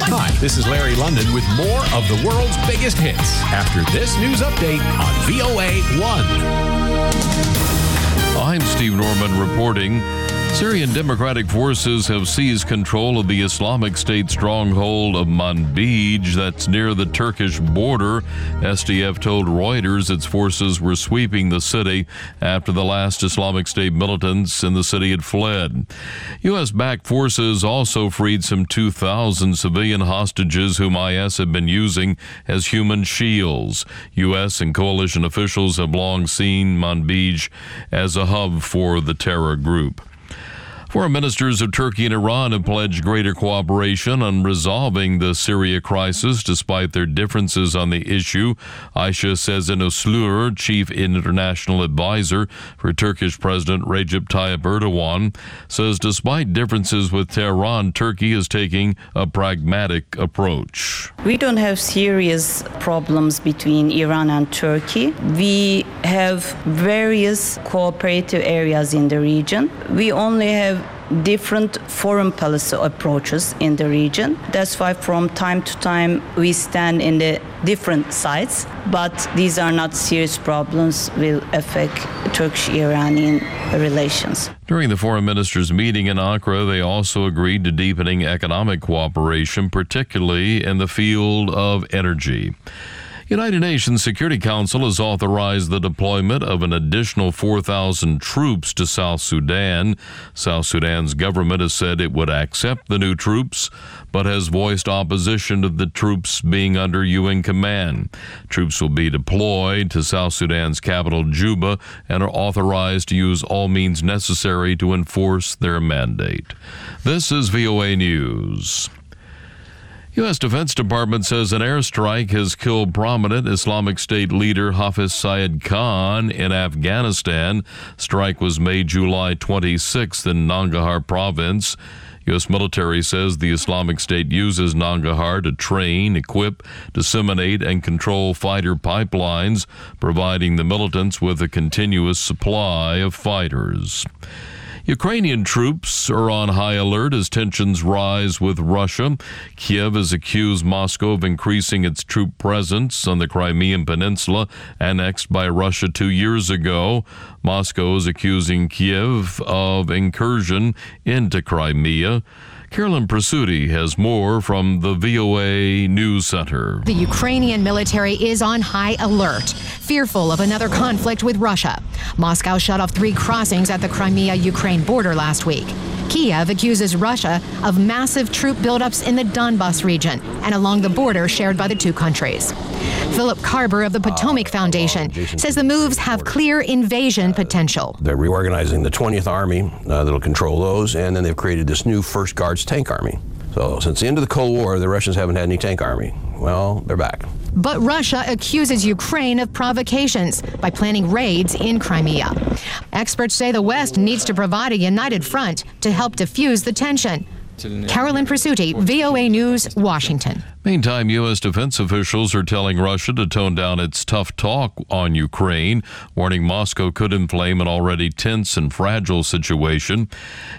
Hi, this is Larry London with more of the world's biggest hits after this news update on VOA 1. I'm Steve Norman reporting. Syrian Democratic Forces have seized control of the Islamic State stronghold of Manbij that's near the Turkish border. SDF told Reuters its forces were sweeping the city after the last Islamic State militants in the city had fled. U.S.-backed forces also freed some 2,000 civilian hostages whom IS have been using as human shields. U.S. and coalition officials have long seen Manbij as a hub for the terror group. Foreign ministers of Turkey and Iran have pledged greater cooperation on resolving the Syria crisis despite their differences on the issue. Ayşe Sezen Özlur, chief international advisor for Turkish President Recep Tayyip Erdogan, says despite differences with Tehran, Turkey is taking a pragmatic approach. We don't have serious problems between Iran and Turkey. We have various cooperative areas in the region. We only have different foreign policy approaches in the region. That's why from time to time we stand in the different sides, but these are not serious problems will affect Turkish-Iranian relations. During the foreign ministers' meeting in Ankara, they also agreed to deepening economic cooperation, particularly in the field of energy. United Nations Security Council has authorized the deployment of an additional 4,000 troops to South Sudan. South Sudan's government has said it would accept the new troops, but has voiced opposition to the troops being under UN command. Troops will be deployed to South Sudan's capital, Juba, and are authorized to use all means necessary to enforce their mandate. This is VOA News. U.S. Defense Department says an airstrike has killed prominent Islamic State leader Hafiz Saeed Khan in Afghanistan. Strike was made July 26th in Nangarhar province. U.S. military says the Islamic State uses Nangarhar to train, equip, disseminate, and control fighter pipelines, providing the militants with a continuous supply of fighters. Ukrainian troops are on high alert as tensions rise with Russia. Kiev has accused Moscow of increasing its troop presence on the Crimean Peninsula, annexed by Russia 2 years ago. Moscow is accusing Kiev of incursion into Crimea. Carolyn Prasuti has more from the VOA News Center. The Ukrainian military is on high alert, fearful of another conflict with Russia. Moscow shut off 3 crossings at the Crimea-Ukraine border last week. Kiev accuses Russia of massive troop buildups in the Donbas region and along the border shared by the two countries. Philip Carber of the Potomac Foundation says the moves have clear invasion potential. They're reorganizing the 20th Army that'll control those, and then they've created this new First Guards Tank Army. So since the end of the Cold War, the Russians haven't had any tank army. Well, they're back. But Russia accuses Ukraine of provocations by planning raids in Crimea. Experts say the West needs to provide a united front to help diffuse the tension. Carolyn Prasuti, VOA News, Washington. Meantime, U.S. defense officials are telling Russia to tone down its tough talk on Ukraine, warning Moscow could inflame an already tense and fragile situation.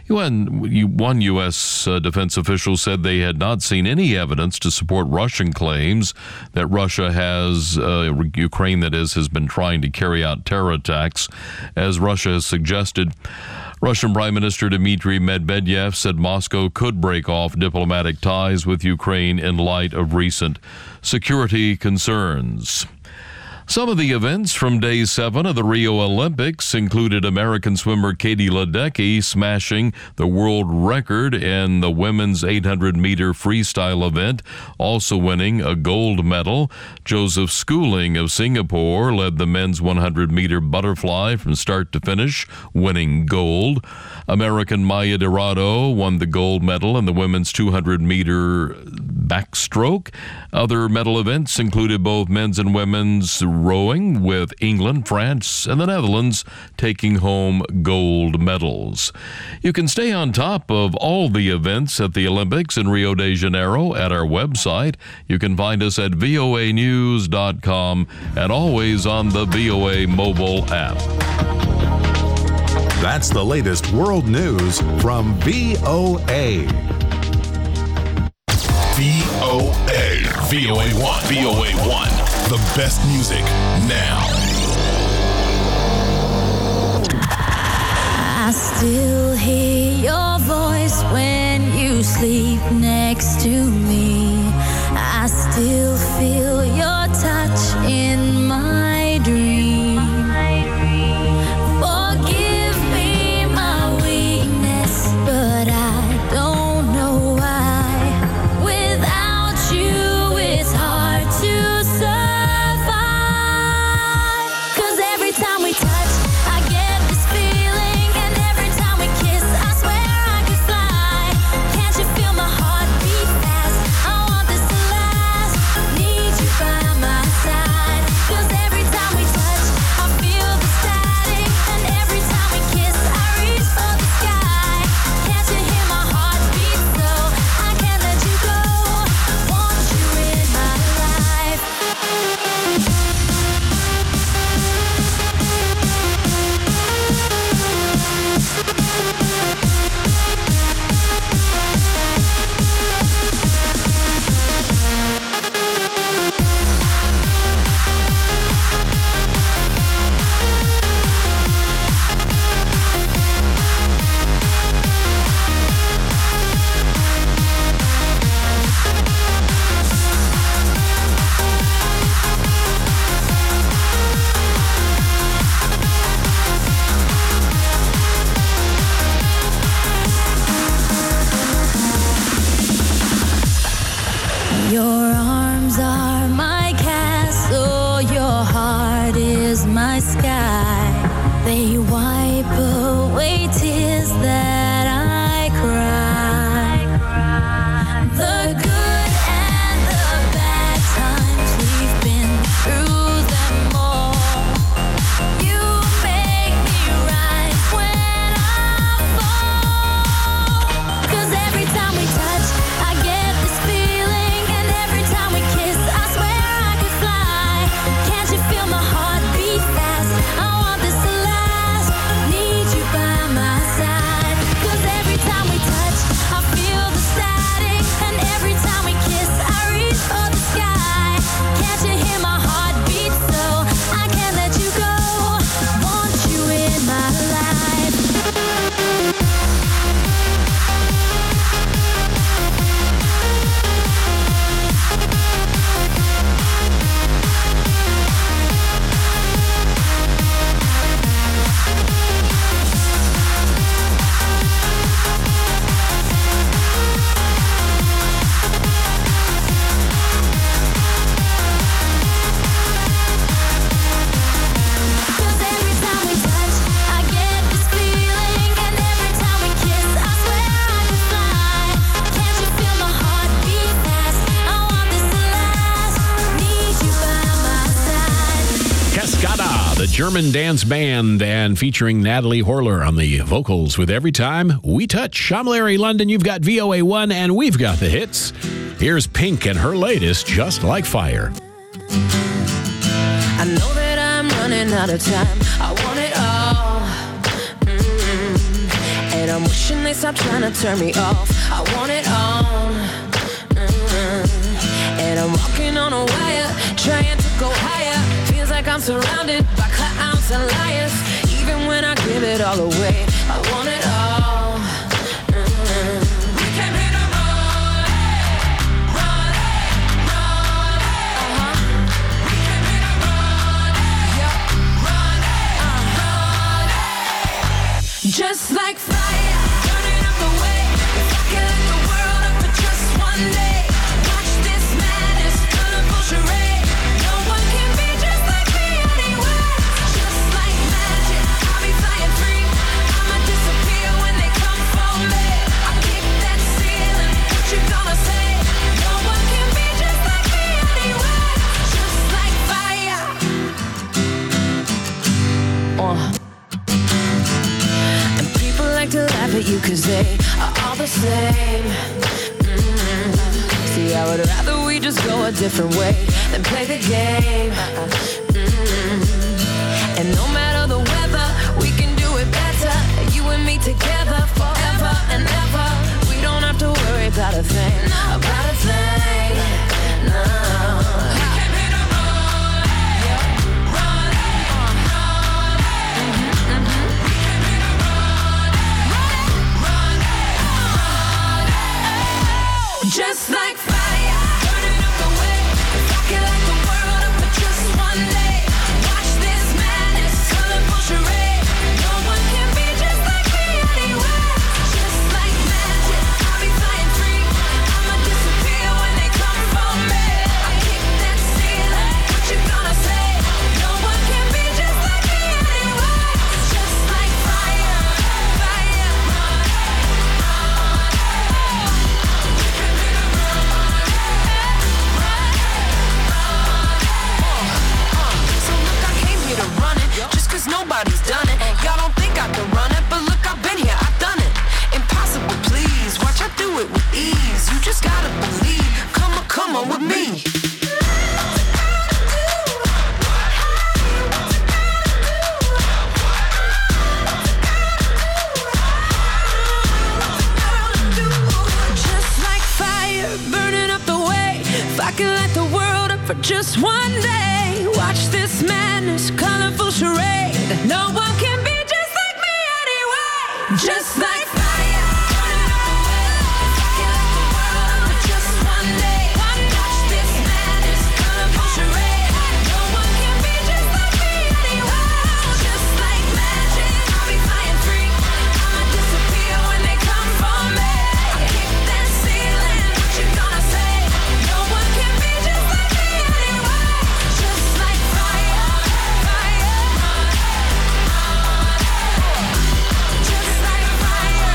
One U.S. defense official said they had not seen any evidence to support Russian claims that Russia has, Ukraine that is, has been trying to carry out terror attacks, as Russia has suggested. Russian Prime Minister Dmitry Medvedev said Moscow could break off diplomatic ties with Ukraine in light of recent security concerns. Some of the events from Day 7 of the Rio Olympics included American swimmer Katie Ledecky smashing the world record in the women's 800-meter freestyle event, also winning a gold medal. Joseph Schooling of Singapore led the men's 100-meter butterfly from start to finish, winning gold. American Maya Dorado won the gold medal in the women's 200-meter backstroke. Other medal events included both men's and women's rowing, with England, France, and the Netherlands taking home gold medals. You can stay on top of all the events at the Olympics in Rio de Janeiro at our website. You can find us at voanews.com and always on the VOA mobile app. That's the latest world news from VOA. VOA. VOA1. VOA1. The best music now. I still hear your voice when you sleep next to me. I still feel your touch in my dream. Forgive me my weakness, but I don't know why. Without you, it's hard to survive. 'Cause every time we touch, I get this feeling, and every time we kiss, I swear I could fly. Can't you feel my heart beat fast? I want this to last. Need you by my side. 'Cause every time we touch, I feel the static, and every time we kiss, I reach for the sky. Can't you hear my heart beat? So I can't let you go. Want you in my life. Your arms are my castle, your heart is my sky. They wipe away tears that I cry. The good and the bad times, we've been through them all. You make me rise when I fall. 'Cause every time we touch, I get this feeling, and every time we kiss, I swear I could fly. Can't you feel my heart beat fast? I want this to last. Need you by my side. 'Cause every time we touch, I feel the static, and every time we kiss, I reach for the sky. Can't you hear my heart beat? So I can't let you go. Want you in my life. Cause every time we touch, I get this feeling, and every time we kiss, I swear I could fly. Can't you feel my heart beat fast? I want this to last. Need you by my side. Cascada, the German dance band, and featuring Natalie Horler on the vocals with Every Time We Touch. I'm Larry London. You've got VOA1, and we've got the hits. Here's Pink and her latest, Just Like Fire. I know that I'm running out of time. I want it all. And I'm wishing they stop trying to turn me off. I want it all. And I'm walking on a wire, trying to go higher. Feels like I'm surrounded by clowns and liars. Even when I give it all away, I want it all. We came here to run, run, run. We came here to run, run, run. Just like fire, turning up the way. If I could light the world up for just one day, watch this madness, colorful charade. No one can be just like me anyway. Just like magic, I'll be flying free. I'ma disappear when they come for me. I kick that ceiling, what you gonna say? No one can be just like me anyway. Just like fire. And people like to laugh at you 'cause they are all the same. See, I would rather we just go a different way than play the game. And no matter the weather, we can do it better. You and me together forever and ever. We don't have to worry about a thing, about a thing. Just like fire, burning up the way. If I could light the world up for just one day, watch this madness, colorful charade. No one can be just like me anyway. Just like magic, I'll be flying free. I'ma disappear when they come for me. I kick that ceiling, what you gonna say? No one can be just like me anyway. Just like fire, fire. So look, I came here to run it, just cause nobody's done it. Y'all don't think I can run it, but look, I've been here, I've done it. Impossible, please, watch I do it with ease. You just gotta believe, come on with me. Just like fire, burning up the way. If I could light the world up for just one day, watch this madness, colorful charade. No one can be just like me anyway. Just like fire, burning up the way. If I could light the world up for just one day, watch this madness, colorful charade. No one can be just like me anyway. Just like magic, I'll be flying free. I'ma disappear when they come for me. I kick that ceiling, what you gonna say? No one can be just like me anyway. Just like fire, fire. Just like fire.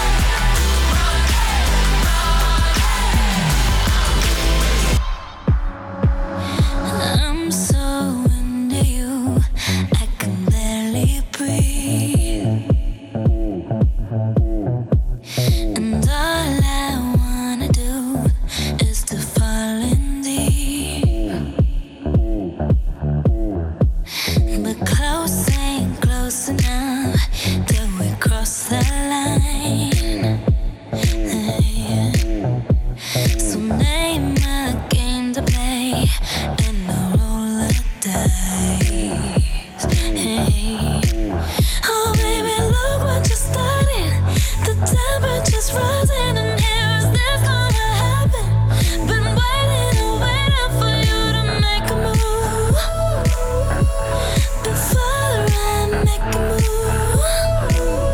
I'm so into you, I can barely breathe. And all I wanna do is to fall in deep. But close ain't close enough till we cross the line. So name a game to play and I'll roll the dice. Oh baby, look what you started. The temperature's rising and here is this gonna happen. Been waiting and waiting for you to make a move. Before I make a move.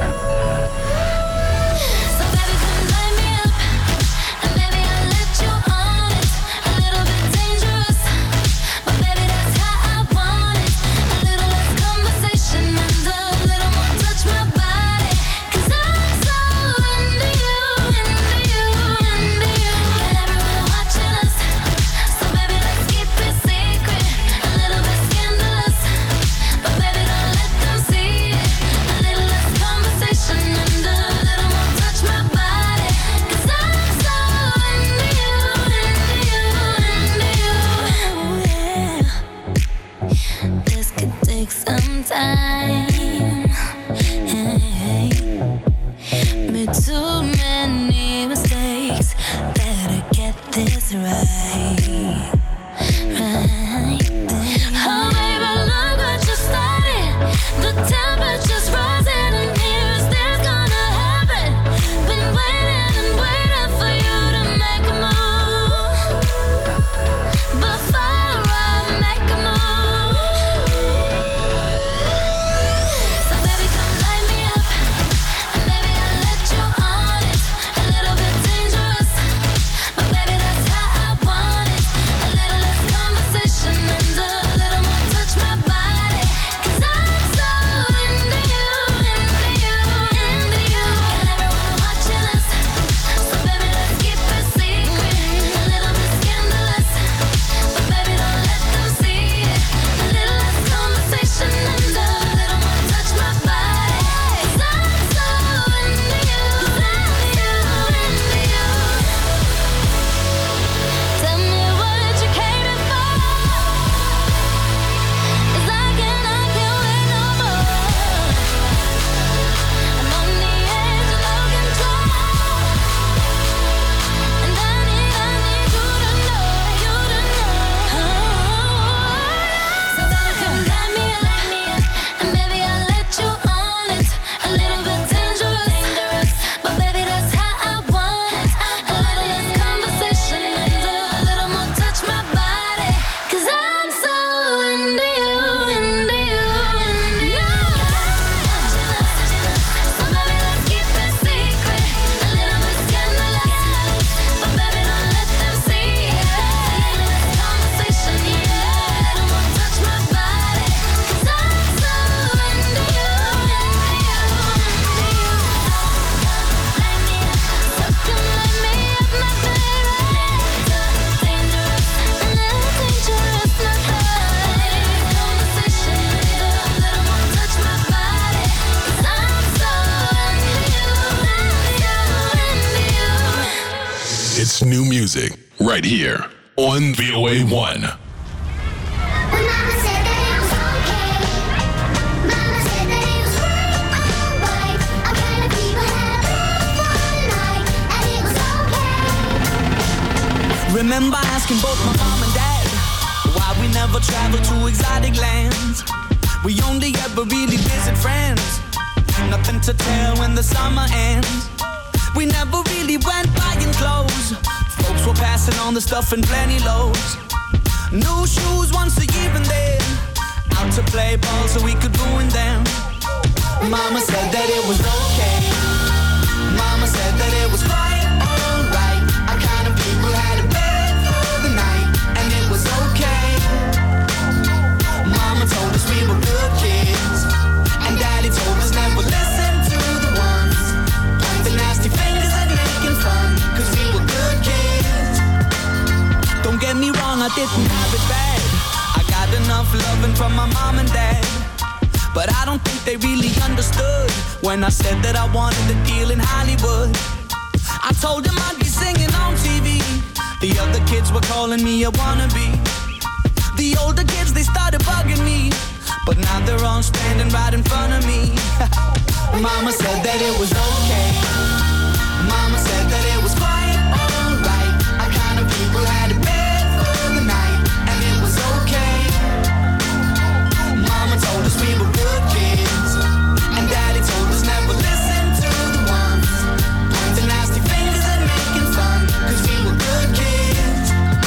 So baby, come light me up, and baby I'll let you on it. A little bit dangerous, but baby that's how I want it. A little less conversation and a little more touch my body. 'Cause I'm so into you, into you, into you. Got everyone watching us, so baby let's keep it secret. A little bit scandalous, but baby don't let them see it. A little less conversation and a little more touch my body. 'Cause I'm so into you, into you, into you. Yeah. This could take some time. Made too many mistakes. Better get this right. Oh baby, look what you started. The temperature's rising and here's this gonna happen. Been waiting and waiting for you to make a move. Before I make a move. So baby, come light me up, and baby I'll let you on it. A little bit dangerous, but baby that's how I want it. A music right here on VOA 1. Remember asking both my mom and dad why we never traveled to exotic lands. We only ever really visit friends. Nothing to tell when the summer ends. We never really went buying clothes. Folks were passing on the stuff in plenty loads. New shoes once a year and then out to play ball so we could ruin them. Mama said that it was okay. Mama said that it was quite alright. Our kind of people had a bed for the night, and it was okay. Mama told us we were good kids, and Daddy told us never listen to the ones pointing nasty fingers at making fun, cause we were good kids. Don't get me wrong, I didn't have it bad. I got enough loving from my mom and dad, but I don't think they really understood when I said that I wanted a deal in Hollywood. I told them I'd be singing on TV. The other kids were calling me a wannabe. The older kids, they started bugging me, but now they're all standing right in front of me. Mama said that it was okay. Mama said that it was quite alright. Our kind of people had a bed for the night, and it was okay. Mama told us we were good kids, and Daddy told us never listen to the ones pointing nasty fingers and making fun, cause we were good kids.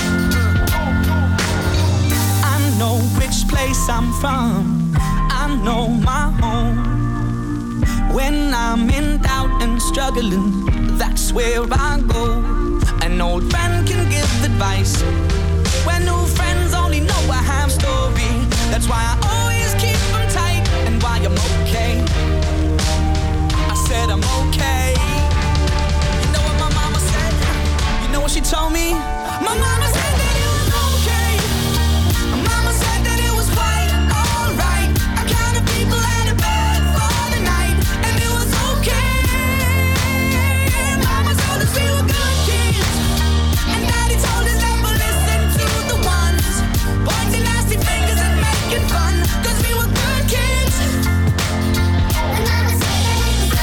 I know which place I'm from, I know my home. When I'm in doubt and struggling, that's where I go. An old friend can give advice when new friends only know a half story. That's why I always keep them tight, and why I'm okay. I said I'm okay. You know what my mama said? You know what she told me? My mama said that it was okay. My mama said that it was quite alright. Our kind of people had a bed for the night, and it was okay. Mama told us we were good kids, and Daddy told us never listen to the ones pointing nasty fingers and making fun, cause we were good kids. And Mama said that it was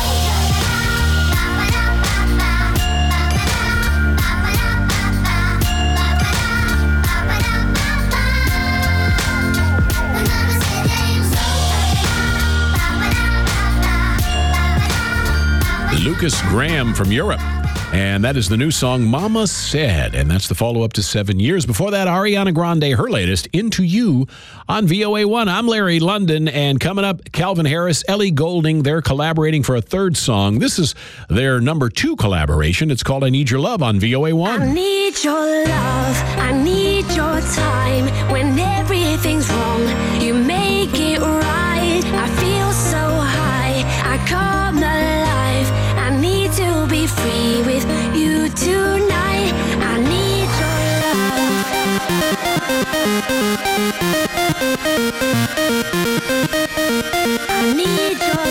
Lucas Graham from Europe. And that is the new song, Mama Said. And that's the follow-up to 7 years. Before that, Ariana Grande, her latest, Into You, on VOA 1. I'm Larry London. And coming up, Calvin Harris, Ellie Goulding. They're collaborating for a third song. This is their number 2 collaboration. It's called I Need Your Love on VOA 1. I need your love, I need your time. When everything's wrong, you make it right. I feel so high, I come alive. I need to be free with you tonight. I need your love. I need your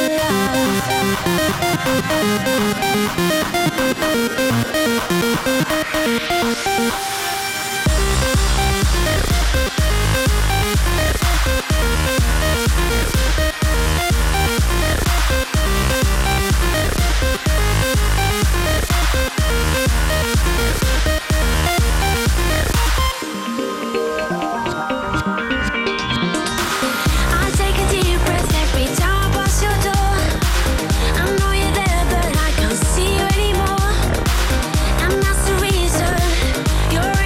I take a deep breath every time I pass your door. I know you're there, but I can't see you anymore. And that's the reason you're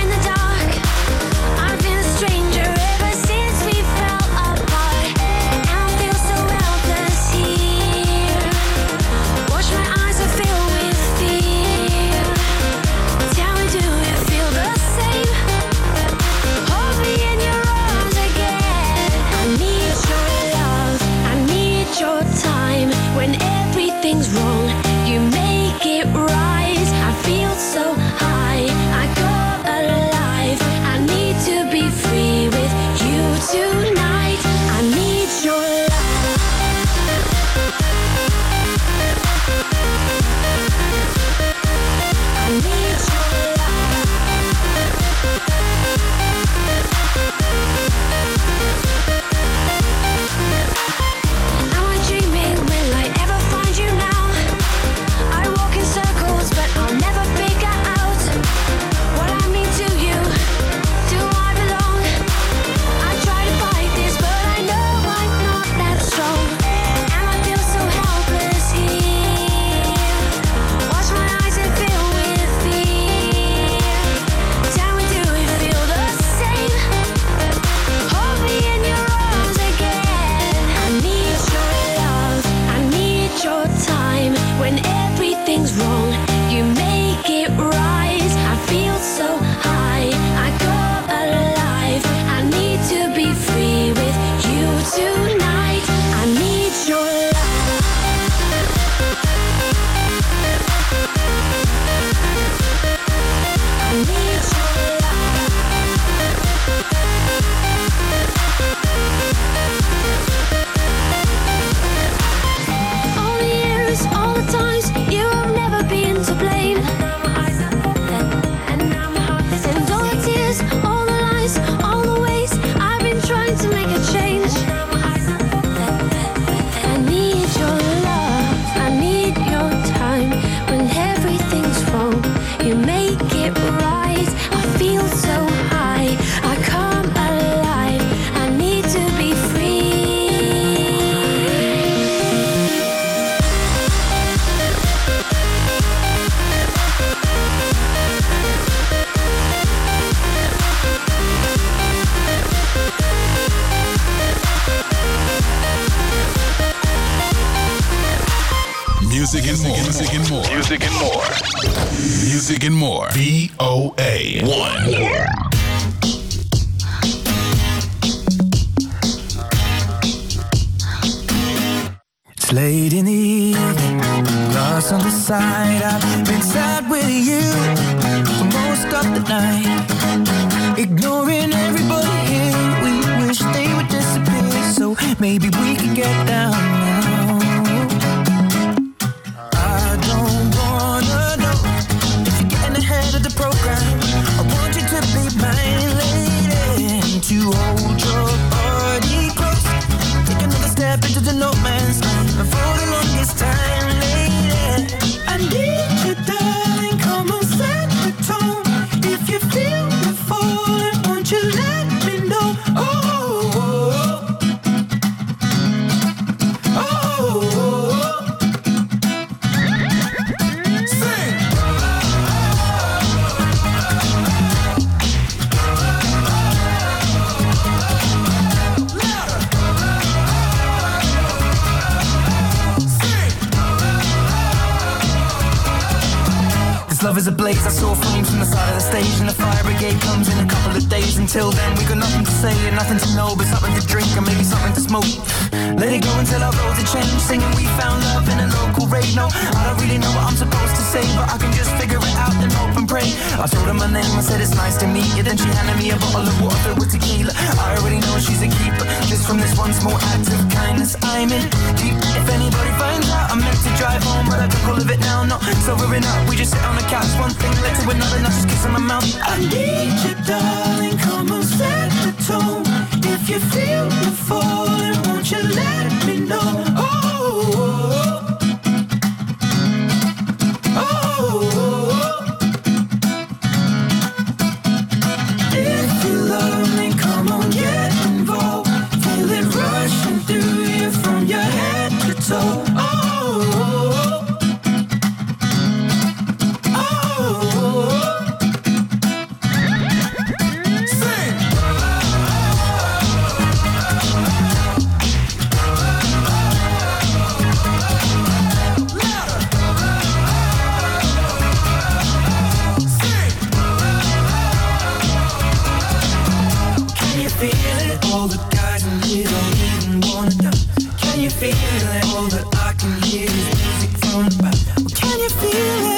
and more. Music and more. Music and more. Music and more. VOA1. It's late in the evening, glass on the side. I've been sad with you for most of the night, ignoring everybody here. We wish they would disappear, so maybe we could get down now. I don't wanna know if you're getting ahead of the program. I want you to be my lady and to hold your body close. Take another step into the no man's land. For the longest time, lady, I need you, darling. Come on, set the tone. If you feel me falling, won't you let me know? Oh, oh, oh, oh, oh. Sing. Love is ablaze, I saw flames from the side of the stage, and the fire brigade comes in a couple of days. Until then, we got nothing to say and nothing to know, but something to drink and maybe something to smoke. Let it go until our roads are changed, singing we found love in a local rave. No, I don't really know what I'm supposed to say, but I can just figure it out and hope and pray. I told her my name, I said it's nice to meet you, then she handed me a bottle of water filled with tequila. I already know she's a keeper, just from this one small act of kindness I'm in deep. If anybody finds out, I'm meant to drive home, but I took all of it now, no, sobering up. We just sit on the couch, one thing led to another, not just kissing my mouth. I need you, darling, come on, set the tone. If you feel me falling, won't you let me know? Oh, oh, oh. If you love me, come on, get involved. Feel it rushing through you from your head to toe. Oh, all the guys in here don't even wanna know. Can you feel it? All that I can hear is music from the back. Can you feel it?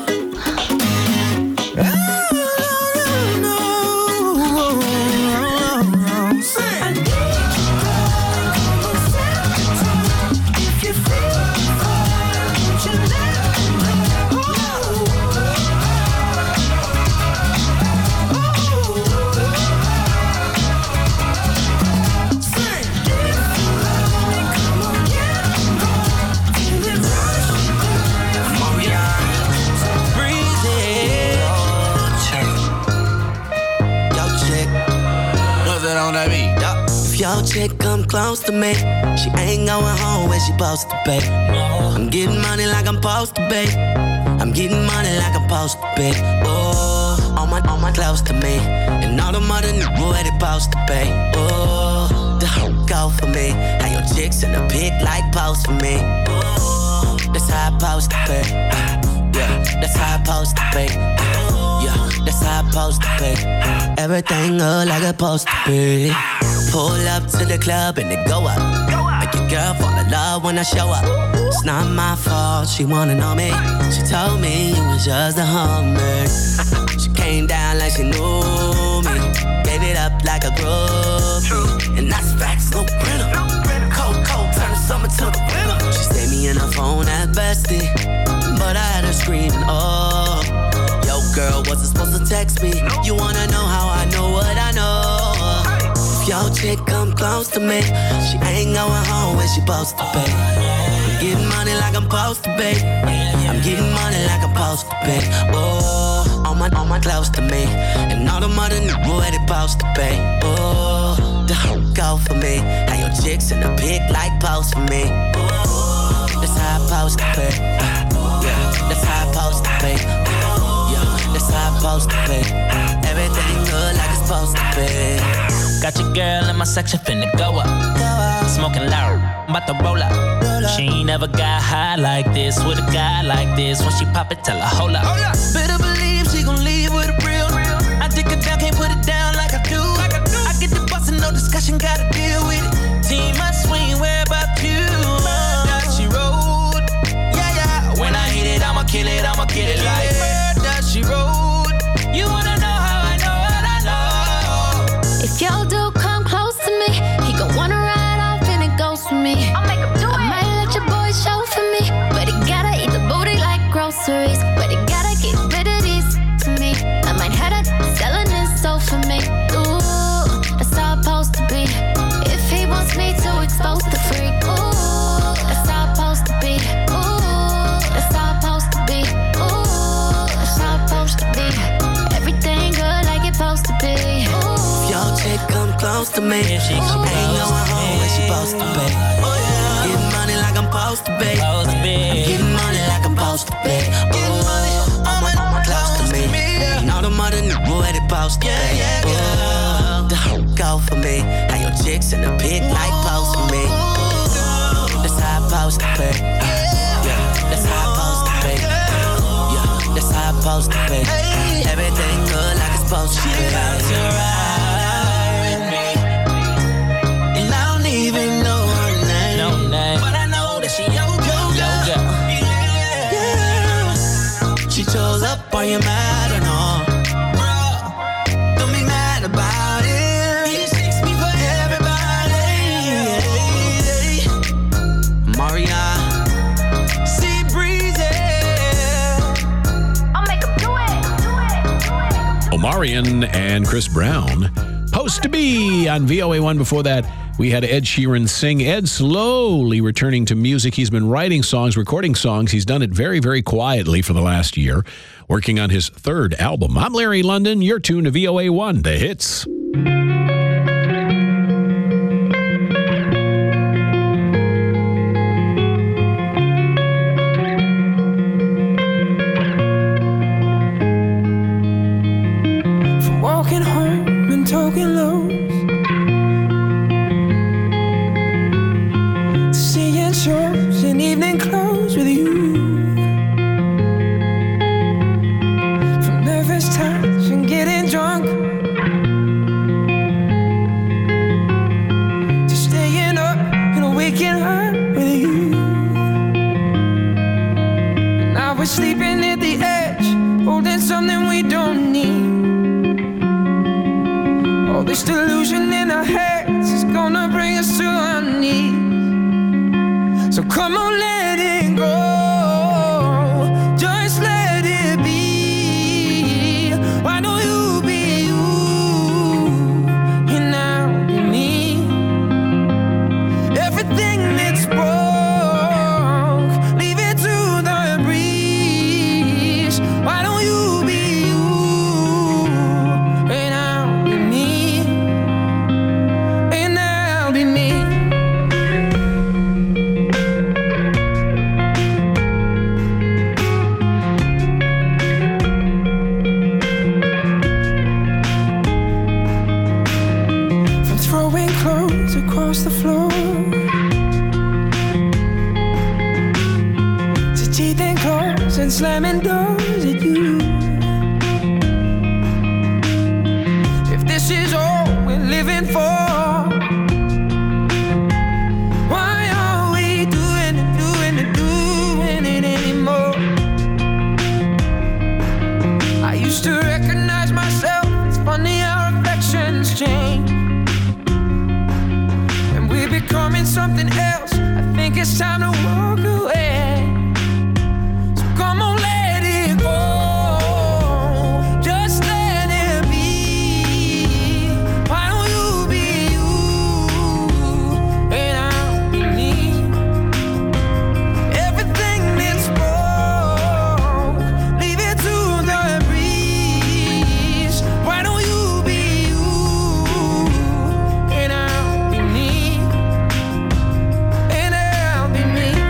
Oh, no, no, no. Sing. I need you, darling, come on, set the tone. If you feel it falling, won't you let me know? If your chick come close to me, she ain't going home when she supposed to be. I'm getting money like I'm supposed to be. I'm getting money like I'm supposed to be. Oh, all my close to me, and all the mother niggas where they supposed to be. Oh, the hoe go for me. How your chicks in the pit like post for me. Oh, that's how I supposed to be. Yeah, that's how I supposed to be. Yeah, that's how I supposed to be. Everything look like it's supposed to be. Pull up to the club and it go up. Make your girl fall in love when I show up. It's not my fault, she wanna know me. She told me you was just a hummer. She came down like she knew me. Gave it up like a groupie. And that's facts, no printer. Cold, turn the summer to the winter. She stayed me in her phone at bestie, but I had her screaming, oh. Yo, girl, wasn't supposed to text me. You wanna know how I know what I know? If your chick come close to me, she ain't going home when she supposed to be. I'm getting money like I'm supposed to be. I'm getting money like I'm supposed to be. Oh, all my close to me, and all the mother niggas where they supposed to be. Oh, the hoe go for me. How your chicks in the pit like post for me. Oh, that's how I supposed to be. Yeah, that's how I supposed to be. That's how I'm supposed to be. Everything good like it's supposed to be. Got your girl in my section finna go up. smoking loud. I'm about to roll up. She ain't never got high like this with a guy like this. When she pop it, tell her hold up. Better believe she gon' leave with a real. I dick her down, can't put it down like I do. I get the bus and no discussion, gotta deal with it. Team, I swing, where about you? Does she roll? Yeah. When I hit it, I'ma kill it like where does she roll? You wanna know how I know what I know? If your dude come close to me, he gon' wanna ride off and it goes for me. I'll make him do it. I might let your boy show for me, but he gotta eat the booty like groceries. But he gotta get rid of these to me. I might have that selling his soul for me. Ooh, that's how it's supposed to be. If he wants me to expose the freak, ooh, that's how it's supposed to be. Ooh, that's how it's supposed to be. Ooh, that's how it's supposed to be. Everything good like it's supposed to be. Ooh. Your chick come close to me. She ain't going home when she supposed to be. Getting money like I'm supposed to be. I'm getting money like I'm supposed to be. Ooh, all my close to me. And all the mother niggas where they supposed to be. Ooh, the hoe go for me. How your chicks in the pig like post for me. Ooh, that's how it's supposed to be. Yeah, that's how it's supposed to be. Yeah, that's how it's supposed to be. Everything good like it's supposed to be. And I don't even know her name. But I know that she your girl. Yeah. She chose up, are you mad or no? Bro, don't be mad about it. He shakes me for everybody. Maria, see breezy. I'll make him do it. Omarion and Chris Brown. Supposed to be on VOA1. Before that, we had Ed Sheeran sing. Ed slowly returning to music. He's been writing songs, recording songs. He's done it very, very quietly for the last year, working on his third album. I'm Larry London. You're tuned to VOA1, the hits. From walking home and talking lows, to seeing shows in evening clothes with you. From nervous touch and getting drunk, to staying up and waking up with you. Now we're sleeping at the edge, holding something we don't need. All this delusion in our heads is gonna bring us to our knees. So come on, let it go. Just let it be. Why don't you be you? And I'll be me. Everything that's broke, leave it to the breeze. Why don't you be you? And I'll be me. And I'll be me. From throwing clothes across the floor, to teething claws and slamming doors at you. If this is all we're living for, why are we doing it anymore? I used to recognize myself. It's funny how affections change, and we're becoming something else. I think it's time to walk away. So come on, let it go. Just let it be. Why don't you be you? And I'll be me. Everything that's broke, leave it to the breeze. Why don't you be you? And I'll be me. And I'll be me.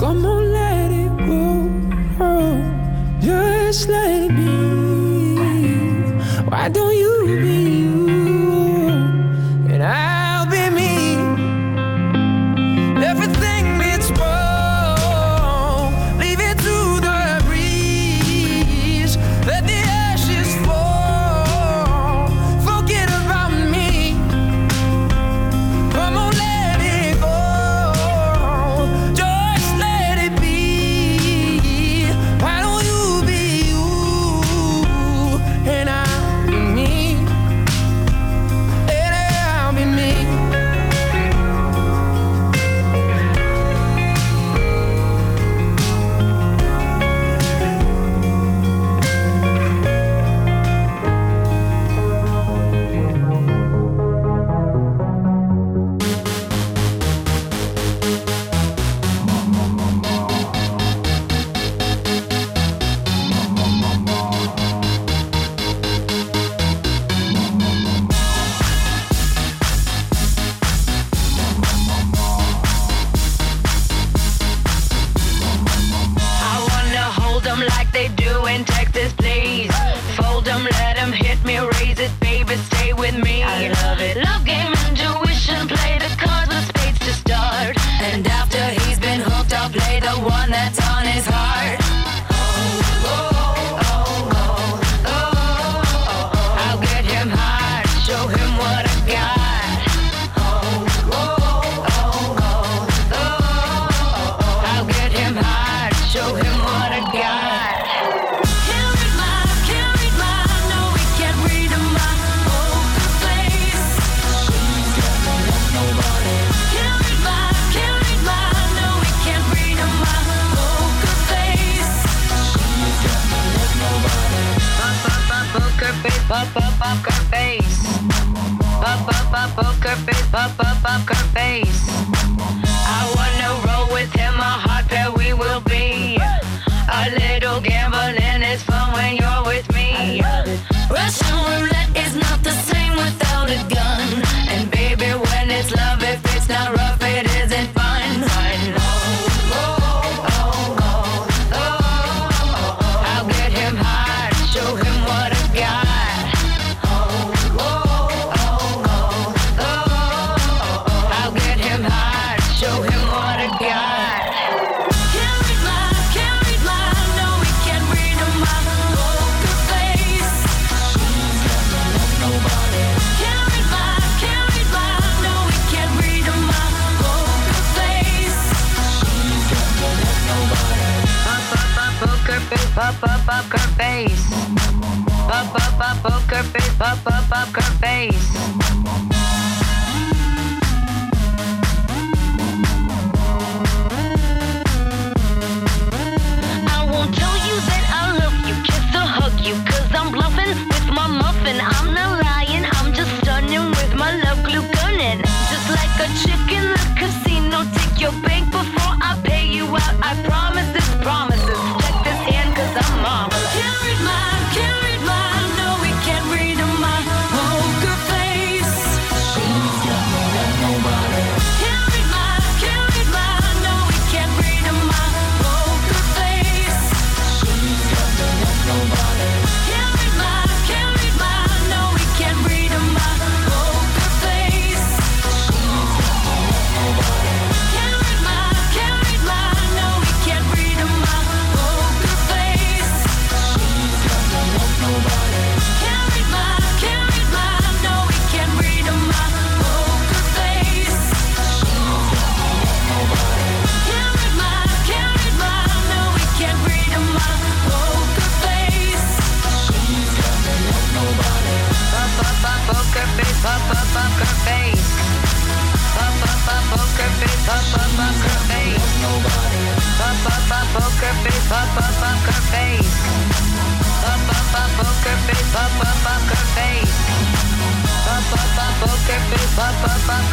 Come on, let it go. Just let it be. Why don't you be you? And I'll be me. Everything that's wrong, leave it to the breeze. Let the ashes fall. Forget about me. Come on, let it go. Just let it be. Why don't you be you? And I'll be me. And I'll be me. I wanna hold 'em like they do in Texas, please. Fold 'em, let 'em hit me, raise it, baby, stay with me. I love it. Love game, intuition, play the cards with spades to start. And after he's been hooked, I'll play the one that's on his heart. I'll get him hard, show him what I got. I'll get him hard, show him what I got. Can't read my, no, we can't read my poker face. Can't read my, no, we can't read my poker face. Poker face, poker face. Poker face, poker face. I wanna roll with him, a hot pair we will be. A little gambling is fun when you're with me. Russian roulette is not the same without a gun. And baby, when it's love, if it's not rough, it isn't fun. I'll get him hard, show him what I got. I'll get him hard, show him what I got. Can't read my, no, we can't read my poker face. Can't read my, no, we can't read my poker face. Poker face, poker face. Poker face, poker face. I won't tell you that I love you, kiss or hug you, 'cause I'm bluffing with my muffin. I'm not lying, I'm just stunning with my love glue gunning. Just like a chick in the casino, take your bank before I pay you out. I promise this promises. Check this hand 'cause I'm marvelous. Can't read my, no, we can't read my poker face. Can't read my, no, we can't read my poker face. Can't read my, no, we can't read my poker face. Can't read my, no, we can't read my poker face. Can't read my, no, we can't read my poker face. Can't read my, no, we can't read my poker face. Poker face, poker face. Poker face, poker face. Poker face, poker face. Poker face, poker face.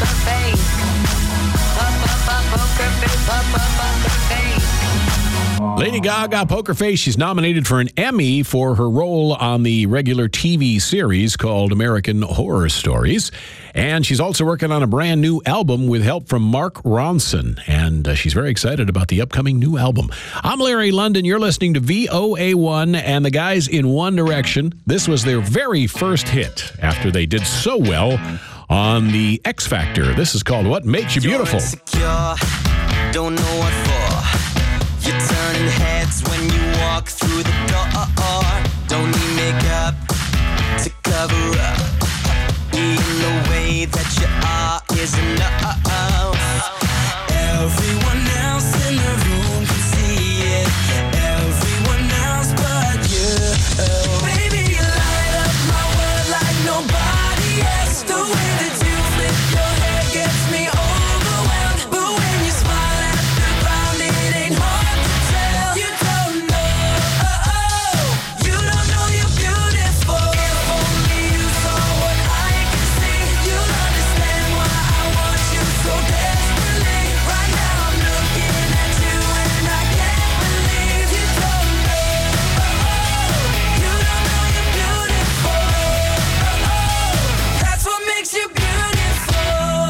Poker face, poker face. Lady Gaga, Poker Face, she's nominated for an Emmy for her role on the regular TV series called American Horror Stories. And she's also working on a brand new album with help from Mark Ronson. And she's very excited about the upcoming new album. I'm Larry London. You're listening to VOA1 and the guys in One Direction. This was their very first hit after they did so well on the X Factor. This is called What Makes You Beautiful. Insecure, don't know what for. You're turning heads when you walk through the door. Don't need makeup to cover up. Being the way that you are is enough. Everyone else in the room can see it. Everyone else but you. Baby, you light up my world like nobody else. The way that you flip your hair gets me overwhelmed. But when you smile at the ground, it ain't hard to tell. You don't know, you don't know you're beautiful. If only you saw what I can see, you'll understand why I want you so desperately. Right now I'm looking at you and I can't believe you don't know, you don't know you're beautiful. That's what makes you beautiful.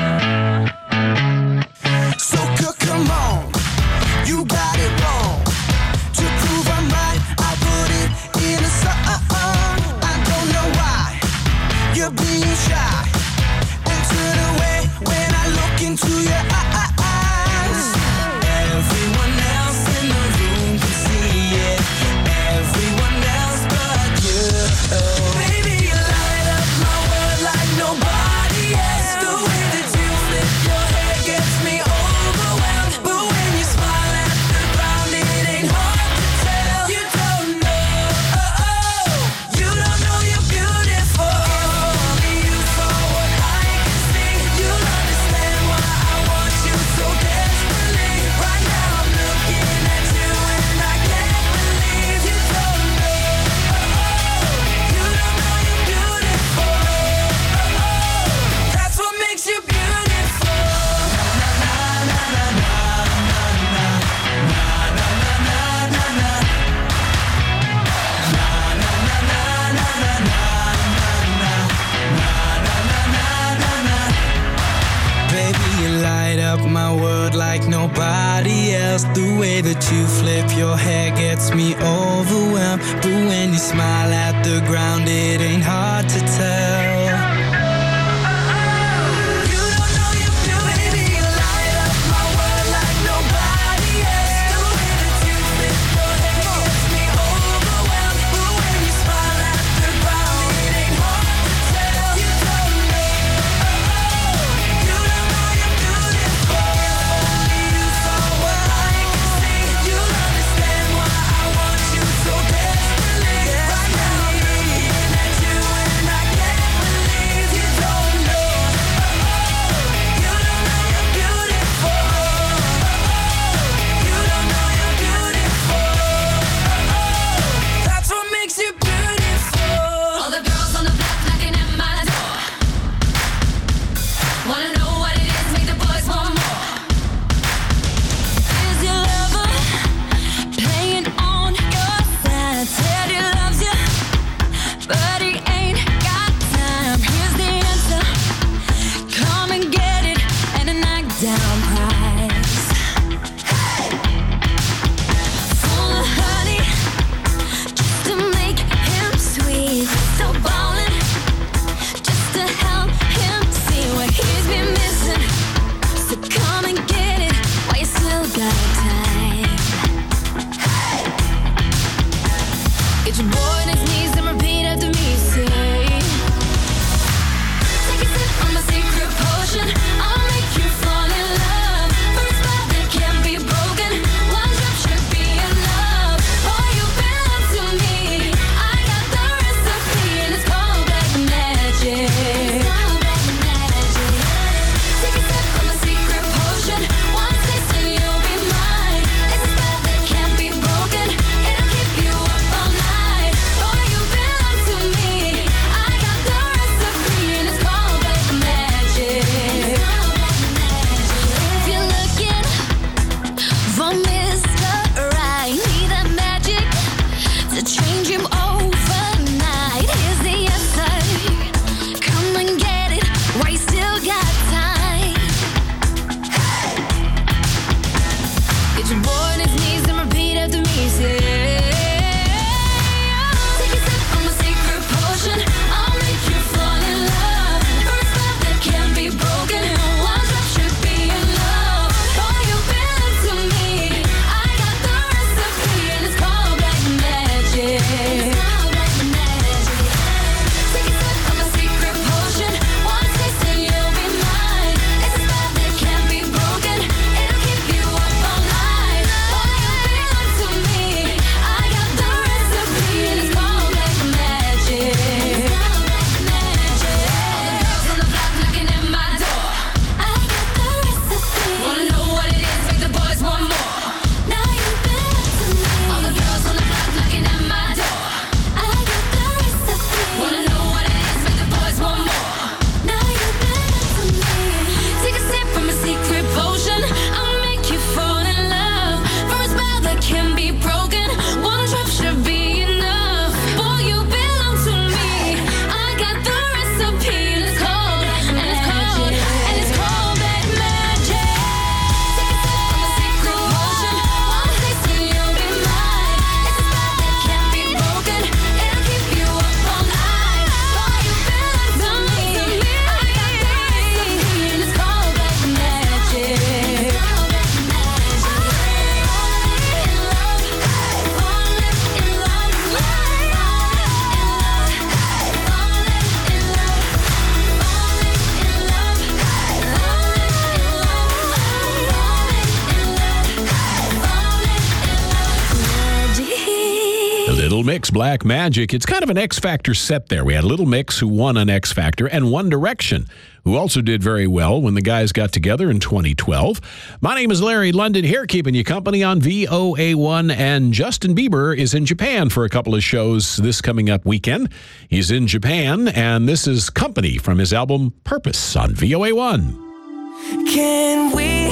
So come on, you got it wrong. To prove I'm right, I put it in a song. I don't know why you're being shy and turn away when I look into your eyes. Everyone else in the room can see it. Everyone else but you. Baby, you light up my world like nobody else. The way that you flip your hair gets me overwhelmed. But when you smile at the ground, it ain't hard to tell. You don't know, you don't know you're beautiful. If only you saw what I can see, you'll understand why I want you so desperately. Right now I'm looking at you and I can't believe you don't know, you don't know you're beautiful. That's what makes you beautiful. Baby, you light up my world like nobody else. The way that you flip your hair gets me overwhelmed. But when you smile at the ground, it ain't hard to tell. You don't know you're beautiful. Baby, you light up my world like nobody else. The way that you flip your hair gets me overwhelmed. But when you smile at the ground, it ain't hard to tell. You don't know, you don't know you're beautiful. If only you saw what I can see, you'll understand why I want you so desperately. Right now I'm looking at you and I can't believe boy on his knees and repeat after me. Say, take a sip from my secret potion. I'll make you fall in love. For a spell that can't be broken. One drop should be enough. Boy, you belong to me. I got the recipe and it's called black magic. Take a sip from my secret potion. One taste and you'll be mine. It's a spell that can't be broken. It'll keep you up all night. Boy, you belong to me. I got the recipe and it's called black magic. All the girls on the block knocking at my door. I got the recipe. Wanna know what it is? Make the boys want more. Now you belong to me. All the girls on the block knocking at my door. I got the recipe. Wanna know what it is? Make the boys want more. Now you belong to me. Take a sip from a secret potion. I'll make you fall in love. For a spell that can be broken. One drop should be enough. Boy, you belong to me. I got the recipe and it's called black magic. Take a sip from a secret potion. One taste and you'll be mine. It's a spell that can't be broken. It'll keep you up all night. Boy, you belong to me. I got the recipe and it's called black magic. Little Mix, Black Magic. It's kind of an X Factor set there. We had Little Mix, who won an X Factor, and One Direction, who also did very well when the guys got together in 2012. My name is Larry London here, keeping you company on VOA1, and Justin Bieber is in Japan for a couple of shows this coming up weekend. He's in Japan, and this is Company from his album Purpose on VOA1. Can we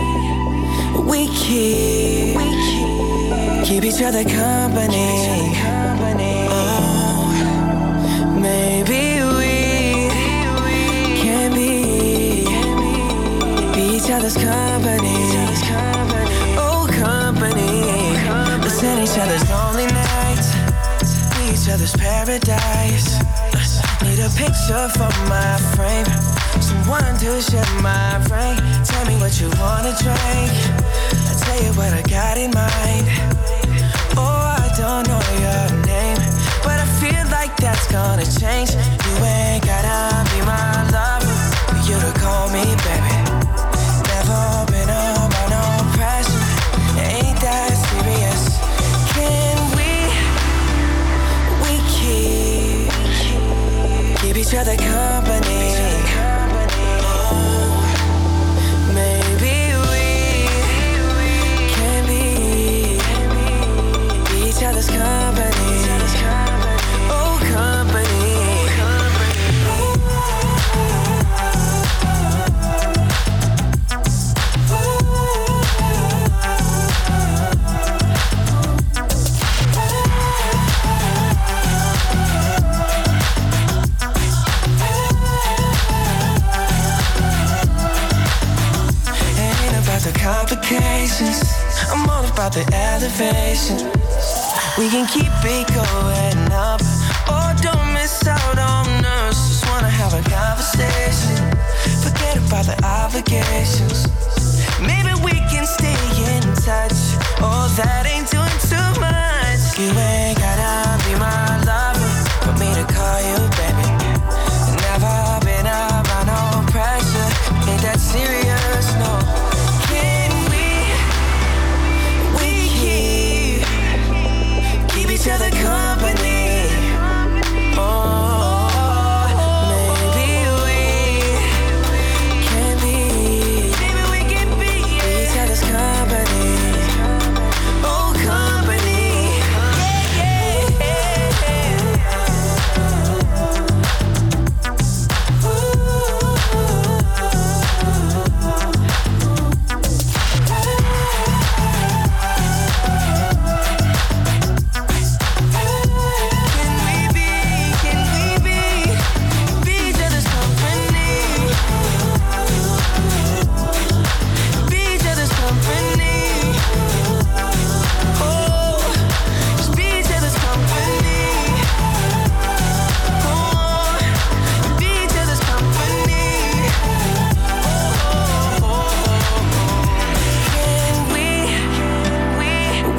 keep each other company? Oh, maybe we can be each other's company. Oh, company. Listen each other's lonely nights, be each other's paradise. Need a picture for my frame, someone to share my brain. Tell me what you wanna drink, I'll tell you what I got in mind. Oh, I don't know your name, but I feel like that's gonna change. You ain't gotta be my lover for you to call me baby. Never been under no pressure, ain't that serious. Can we keep each other company? Oh, maybe we can be each other's company. Oh, company. The complications, I'm all about the elevation. We can keep it going up, or don't miss out on us. Just wanna have a conversation, forget about the obligations. Maybe we can stay in touch. Oh, that ain't doing too much. You ain't gotta be my lover for me to call you baby. Never been about no pressure, ain't that serious, no. Each other company. Oh, maybe we can be each other's company. Oh,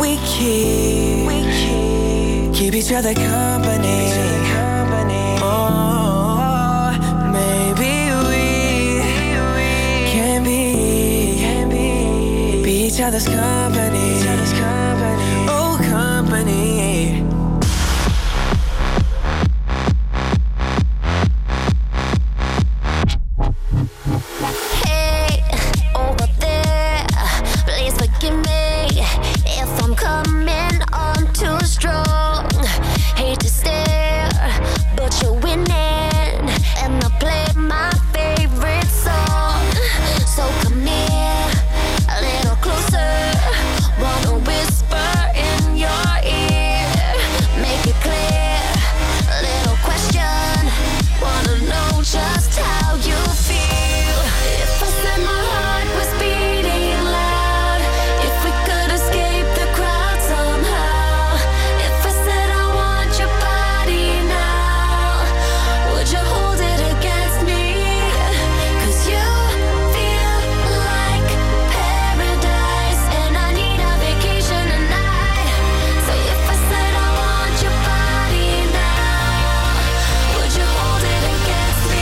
we keep each other company. Oh, maybe we can be each other's company. Oh, company. Hey, over there, please forgive me if I'm coming on too strong. Hate to stare, but you're winning, and I play my favorite song. So come here, a little closer. Wanna whisper in your ear, make it clear. A little question, wanna know just how you feel. If I said my heart was beating loud, if we could escape the crowd somehow, if I said I want your body now, would you hold it against me? 'Cause you feel like paradise, and I need a vacation tonight. So if I said I want your body now, would you hold it against me?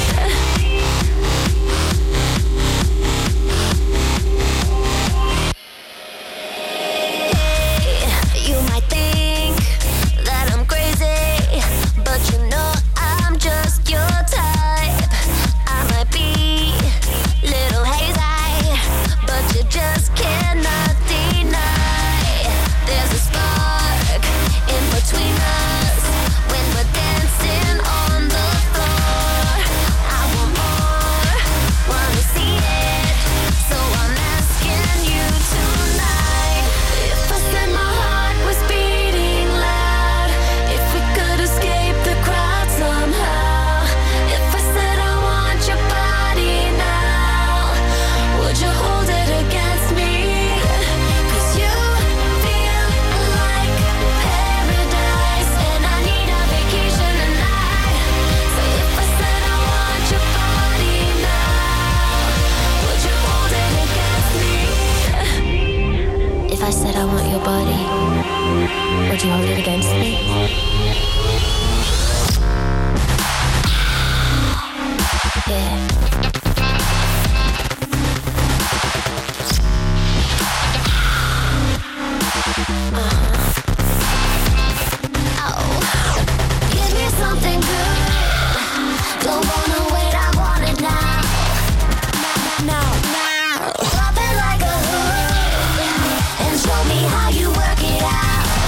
You might think that I'm crazy, but you know I'm just your type. I might be little hazy, but you just cannot deny. There's a spark in between us when we're dancing on the floor. I want more, wanna see it, so I'm asking you tonight. If I said my heart was beating loud, if we could escape the crowd somehow, if I said I want your body now, would you hold it against me? 'Cause you feel like paradise, and I need a vacation tonight. So if I said I want your body now, would you hold it against me? If I said I want your body, would you hold it against me? Yeah. Give me something good. Don't wanna wait, I want it now. Now. Drop it like a hood and show me how you work it out.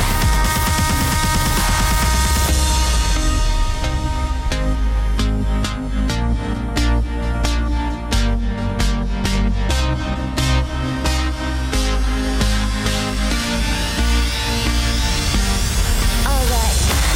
Alright.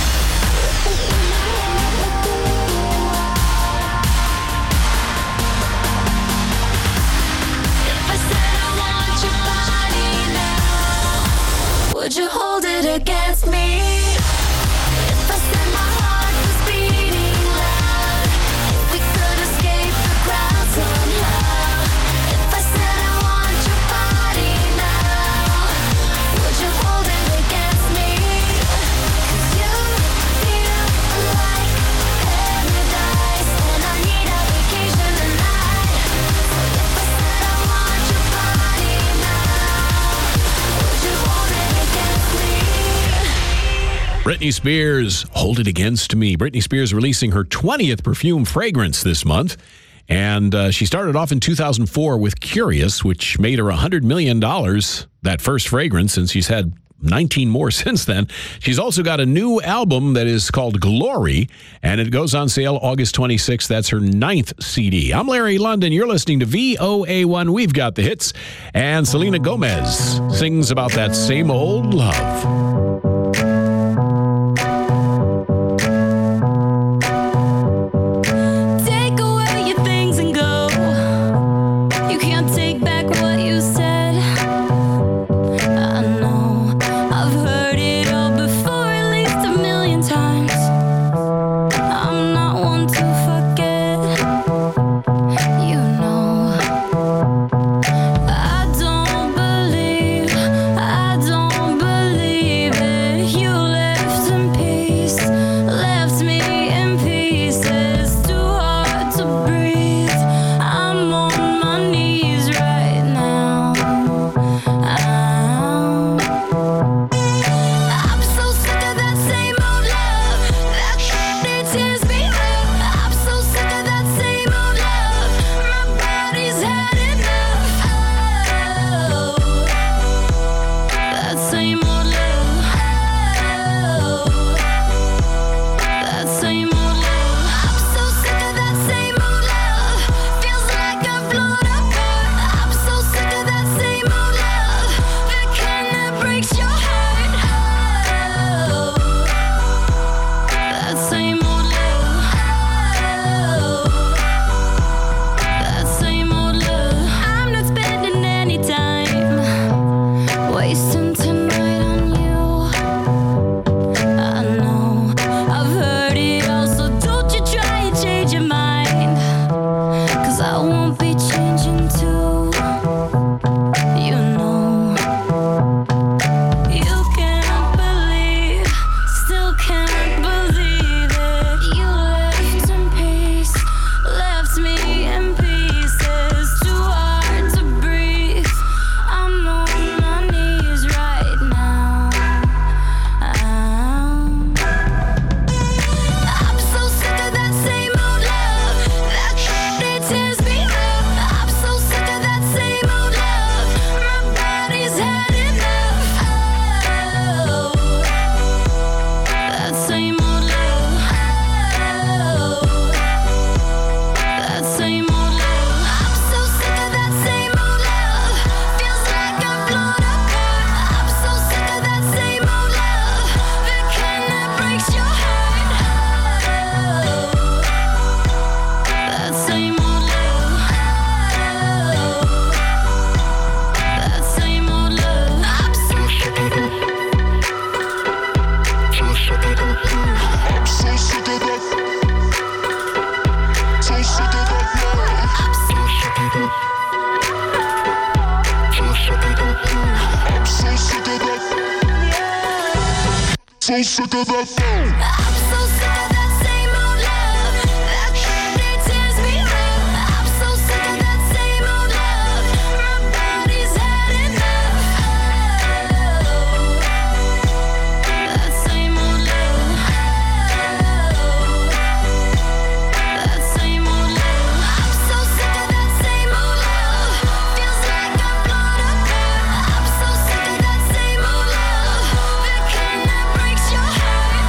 If I said I want your body now, would you hold it against me? If I said my heart was beating loud, if we could escape the crowd somehow, if I said I want your body now, would you hold it against me? 'Cause you feel like paradise, and I need a vacation tonight. So if I said I want your body now, would you hold it against me? Britney Spears, Hold It Against Me. Britney Spears releasing her 20th perfume fragrance this month. And she started off in 2004 with Curious, which made her $100 million, that first fragrance, and she's had 19 more since then. She's also got a new album that is called Glory, and it goes on sale August 26th. That's her 9th CD. I'm Larry London. You're listening to VOA1. We've got the hits. And Selena Gomez sings about that same old love. Take away your things and go. You can't take back what you said. I know I've heard it all before, at least a million times. I'm not one to forget. You know, I don't believe So sick of that phone. I'm so sick of that same old love. That thing tears me up. I'm so sick of that same old love. My body's had enough. That same old love. That same old love. I'm so sick of that same old love. Feels like I'm blown up. I'm so sick of that same old love. The kind that breaks your heart.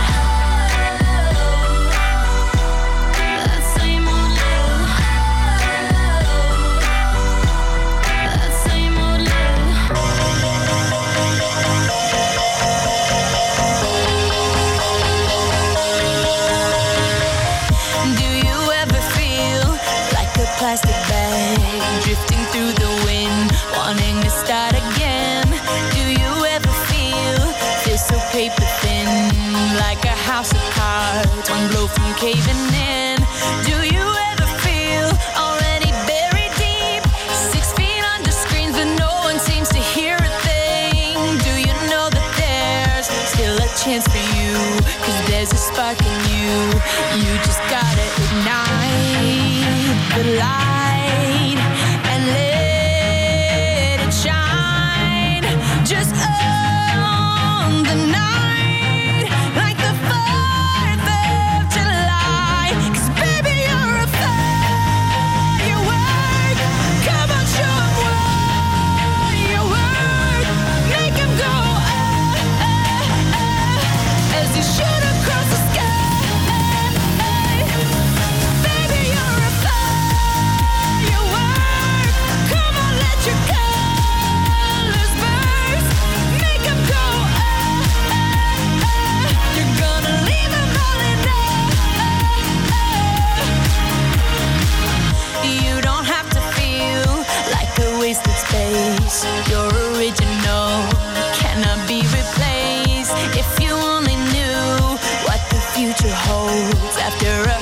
That same old love. That same old love. Do you ever feel like a plastic bag drifting through the wind, wanting to start again? Do you ever feel so paper thin, like a house of cards, one blow from caving in? Do you ever feel already buried deep, 6 feet under screens, but no one seems to hear a thing? Do you know that there's still a chance for you? 'Cause there's a spark in you. You just gotta ignite the light and let it shine. Just on the night, like the 4th of July. 'Cause baby, you're a firework. Come on, show 'em what you work. Make 'em go as you shoot across the sky. Baby, you're a firework. Come on, let your colors burst. Make 'em go You're gonna leave 'em all in You don't have to feel like a wasted space. You're original, cannot be replaced. If you only knew what the future holds after